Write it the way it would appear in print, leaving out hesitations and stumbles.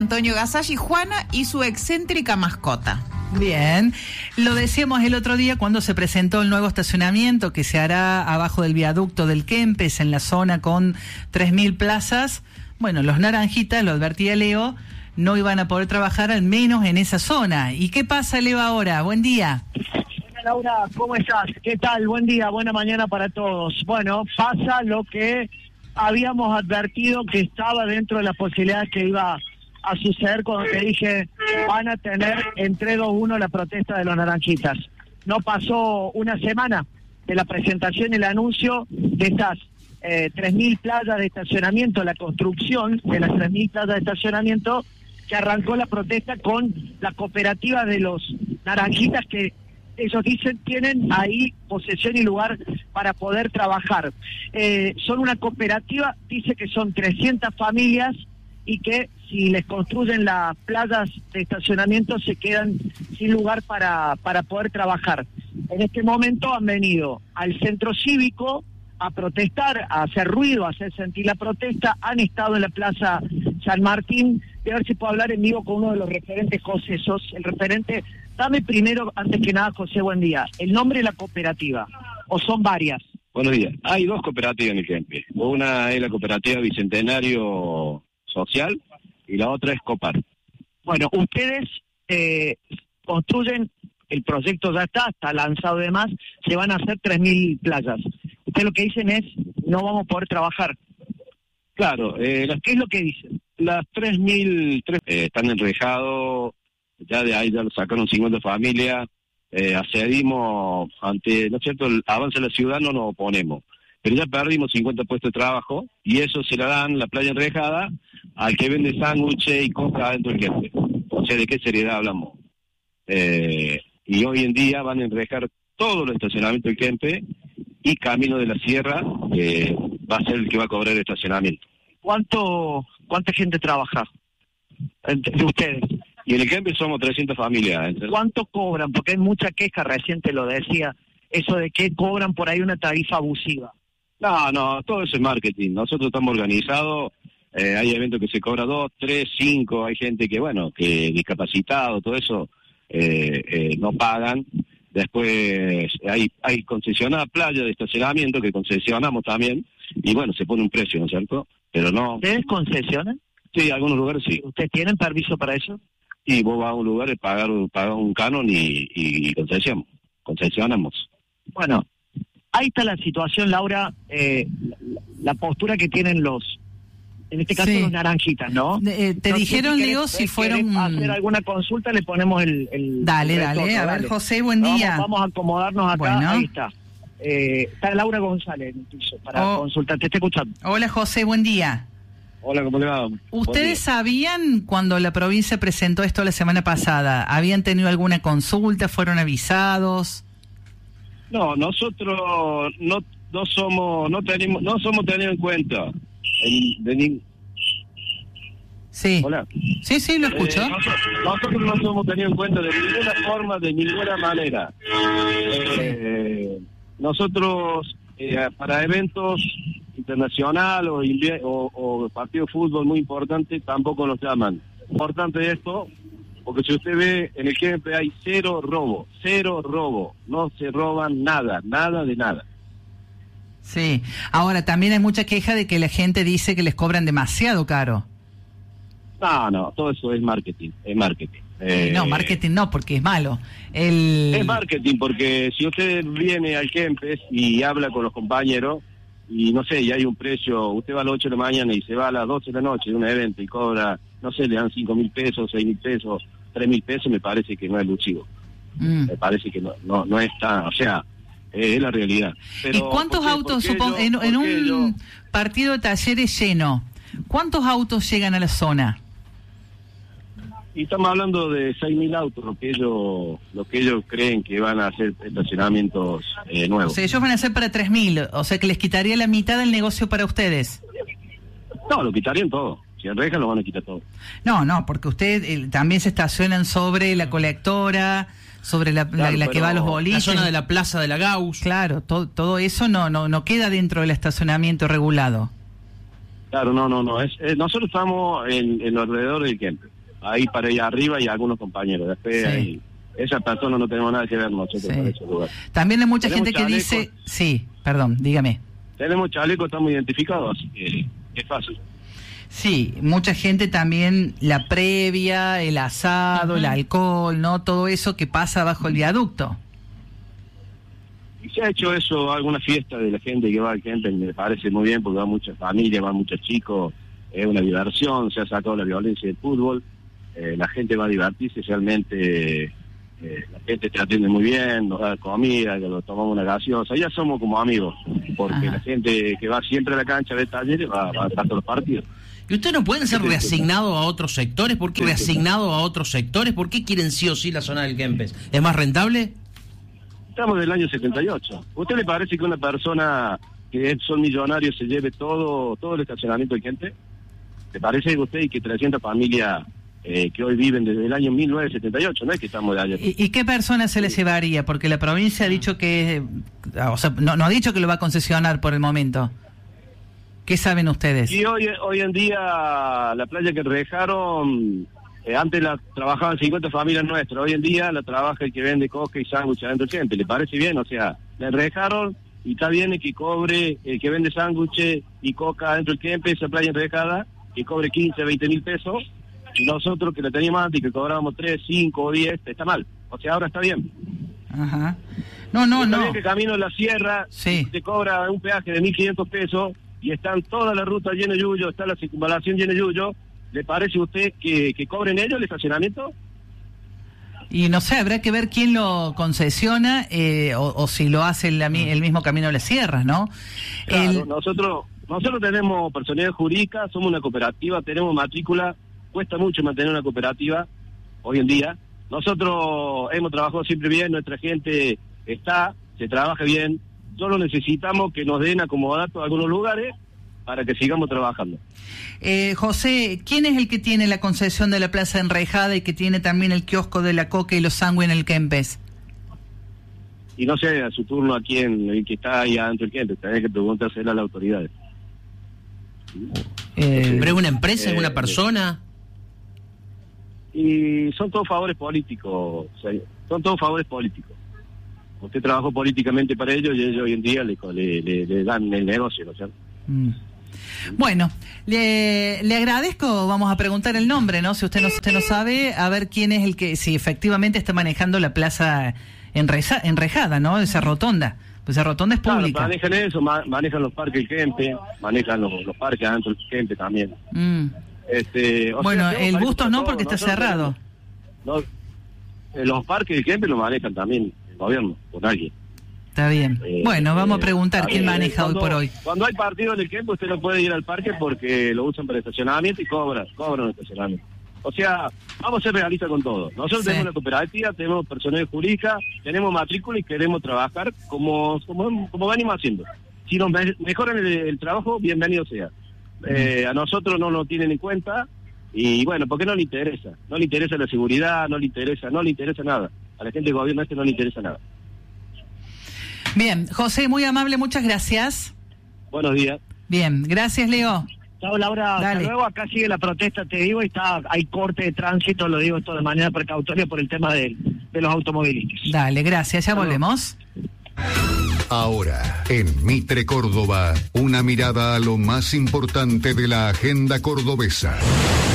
Antonio Gasalli, Juana y su excéntrica mascota. Bien, lo decíamos el otro día cuando se presentó el nuevo estacionamiento que se hará abajo del viaducto del Kempes, en la zona con 3.000 plazas. Bueno, los naranjitas, lo advertía Leo, no iban a poder trabajar al menos en esa zona. ¿Y qué pasa, Leo, ahora? Buen día. Hola, Laura, ¿cómo estás? ¿Qué tal? Buen día, buena mañana para todos. Bueno, pasa lo que habíamos advertido que estaba dentro de las posibilidades que iba a suceder cuando te dije van a tener entre 2-1 la protesta de los naranjitas. No pasó una semana de la presentación y el anuncio de estas 3.000 plazas de estacionamiento, la construcción de las 3.000 plazas de estacionamiento, que arrancó la protesta con la cooperativa de los naranjitas que ellos dicen tienen ahí posesión y lugar para poder trabajar. Son una cooperativa, dice que son 300 familias y que si les construyen las plazas de estacionamiento se quedan sin lugar para poder trabajar. En este momento han venido al centro cívico a protestar, a hacer ruido, a hacer sentir la protesta, han estado en la Plaza San Martín. Voy a ver si puedo hablar en vivo con uno de los referentes, José, sos el referente. Dame primero, antes que nada, José, buen día, el nombre de la cooperativa, o son varias. Buenos días. Hay dos cooperativas en el Kempes. Una es la cooperativa Bicentenario Social y la otra es Copar. Bueno, ustedes construyen, el proyecto ya está lanzado y demás, se van a hacer 3.000 playas. Ustedes lo que dicen es, no vamos a poder trabajar. Claro. ¿Qué es lo que dicen? Las 3.000 están enrejados, ya de ahí ya lo sacaron 50 familias, accedimos ante, ¿no es cierto?, el avance de la ciudad, no nos oponemos. Pero ya perdimos 50 puestos de trabajo y eso se la dan, la playa enrejada, al que vende sándwiches y coca dentro del Kempes. O sea, ¿de qué seriedad hablamos? Y hoy en día van a enrejar todo el estacionamiento del Kempes y Camino de la Sierra, que va a ser el que va a cobrar el estacionamiento. ¿Cuánta gente trabaja de ustedes? Y en el Kempes somos 300 familias. ¿Cuánto cobran? Porque hay mucha queja, recién te lo decía, eso de que cobran por ahí una tarifa abusiva. No, todo eso es marketing. Nosotros estamos organizados, hay eventos que se cobra 2, 3, 5, hay gente que, bueno, que discapacitado, todo eso no pagan. Después hay concesionada playa de estacionamiento que concesionamos también, y bueno, se pone un precio, ¿no es cierto? Pero no... ¿Ustedes concesionan? Sí, algunos lugares sí. ¿Ustedes tienen permiso para eso? Y vos vas a un lugar y pagas un canon y concesionamos. Bueno, ahí está la situación, Laura, la postura que tienen en este caso los naranjitas, ¿no? Te dijeron, Leo, si fueron... hacer alguna consulta, le ponemos el Dale, a ver, José, buen día. Vamos a acomodarnos acá, bueno. Ahí está. Está Laura González en el piso para consultar, te estoy escuchando. Hola, José, buen día. Hola, ¿cómo le va? ¿Ustedes sabían cuando la provincia presentó esto la semana pasada? ¿Habían tenido alguna consulta? ¿Fueron avisados? No, nosotros no somos tenidos en cuenta. Sí. Hola. Sí, lo escucho. Nosotros no somos tenidos en cuenta de ninguna forma, de ninguna manera. Nosotros para eventos internacionales o partidos de fútbol muy importantes tampoco nos llaman. Importante esto, porque si usted ve en el Kempes hay cero robo, no se roban nada de nada. Sí, ahora también hay mucha queja de que la gente dice que les cobran demasiado caro. No, todo eso es marketing, No, marketing no, porque es malo. Es marketing, porque si usted viene al Kempes y habla con los compañeros, y no sé, y hay un precio, usted va a las 8 de la mañana y se va a las 12 de la noche de un evento y cobra, no sé, le dan 5.000 pesos, 6.000 pesos, 3.000 pesos, me parece que no es elusivo. Me parece que no está, o sea, es la realidad. Pero, ¿y cuántos autos, en un partido de Talleres lleno, cuántos autos llegan a la zona? Y estamos hablando de 6.000 autos, lo que ellos creen que van a hacer estacionamientos nuevos. O sea, ellos van a hacer para 3.000, o sea que les quitaría la mitad del negocio para ustedes. No, lo quitarían todo. Si enrejan lo van a quitar todo. No, porque ustedes también se estacionan sobre la colectora, sobre la que va a los boliches. La zona de la Plaza de la Gauss. Claro, todo eso no queda dentro del estacionamiento regulado. Claro, no. Nosotros estamos en los alrededores del Kempes. ahí para allá arriba y algunos compañeros. Después ahí, esas personas no tenemos nada que ver nosotros con ese lugar. También hay mucha Tenemos gente que chalecos. dice... Sí, perdón, dígame. Tenemos chalecos, estamos identificados, así que es fácil. Sí, mucha gente también, la previa, el asado, el alcohol, ¿no? Todo eso que pasa bajo el viaducto. Y se ha hecho eso, alguna fiesta de la gente que va al Kempes, me parece muy bien, porque va mucha familia, van muchos chicos, es una diversión, se ha sacado la violencia del fútbol, la gente va a divertirse, realmente la gente te atiende muy bien, nos da comida, nos tomamos una gaseosa, ya somos como amigos, porque la gente que va siempre a la cancha de Talleres va a estar todos los partidos. ¿Y ustedes no pueden ser reasignados a otros sectores? ¿Por qué reasignados a otros sectores? ¿Por qué quieren sí o sí la zona del Kempes? ¿Es más rentable? Estamos del año 78. ¿Usted le parece que una persona que son millonarios se lleve todo el estacionamiento de gente? ¿Le parece que usted y que 300 familias que hoy viven desde el año 1978? No es que estamos de ayer. ¿Y qué persona se les llevaría? Porque la provincia ha dicho que... O sea, no ha dicho que lo va a concesionar por el momento. ¿Qué saben ustedes? Y hoy en día la playa que redejaron, antes la trabajaban 50 familias nuestras, hoy en día la trabaja el que vende coca y sándwich adentro del Kempes. ¿Le parece bien? O sea, la redejaron y está bien el que cobre, el que vende sándwiches y coca adentro del Kempes, esa playa enredejada, que cobre 15, 20 mil pesos, y nosotros que la teníamos antes y que cobrábamos 3, 5 o 10, está mal. O sea, ahora está bien. Ajá. No. Bien que camino en la sierra, te cobra un peaje de 1.500 pesos, y están todas las rutas llenas de yuyo, está la circunvalación llena de yuyo. ¿Le parece a usted que cobren ellos el estacionamiento? Y no sé, habrá que ver quién lo concesiona o si lo hace el mismo Camino de las Sierras, ¿no? Claro, nosotros tenemos personalidad jurídica, somos una cooperativa, tenemos matrícula, cuesta mucho mantener una cooperativa hoy en día. Nosotros hemos trabajado siempre bien, nuestra gente se trabaja bien. Solo necesitamos que nos den acomodatos a algunos lugares para que sigamos trabajando. José, ¿quién es el que tiene la concesión de la Plaza Enrejada y que tiene también el kiosco de la coca y los sándwiches en el Kempes? Y no sé, a su turno a quién, el que está ahí adentro del Kempes, tenés que preguntárselo a las autoridades. ¿Pero es una empresa, es una persona? Y son todos favores políticos, son todos favores políticos. Usted trabajó políticamente para ellos y ellos hoy en día le dan el negocio, ¿no es cierto? Bueno, le agradezco, vamos a preguntar el nombre, ¿no? Si usted no sabe, a ver quién es el que, si efectivamente está manejando la plaza enrejada, ¿no? Esa rotonda. Pues esa rotonda es pública. Claro, manejan eso, manejan los parques del Kempes, manejan los parques adentro del Kempes también. Bueno, el Bustos no, porque está cerrado. Los parques del Kempes lo manejan también el gobierno, con alguien. Está bien. Bueno, vamos a preguntar quién maneja hoy por hoy. Cuando hay partido en el Kempes, usted no puede ir al parque porque lo usan para estacionamiento y cobran el estacionamiento. O sea, vamos a ser realistas con todo. Nosotros tenemos una cooperativa, tenemos personal jurídica, tenemos matrícula y queremos trabajar como venimos haciendo. Si nos mejoran el trabajo, bienvenido sea. A nosotros no nos tienen en cuenta y bueno, porque no le interesa. No le interesa la seguridad, no le interesa nada. A la gente del gobierno no le interesa nada. Bien, José, muy amable, muchas gracias. Buenos días. Bien, gracias, Leo. Chao, Laura. Hasta luego. Acá sigue la protesta, te digo, y hay corte de tránsito, lo digo esto de manera precautoria por el tema de los automovilistas. Dale, gracias, ya volvemos. Ahora, en Mitre Córdoba, una mirada a lo más importante de la agenda cordobesa.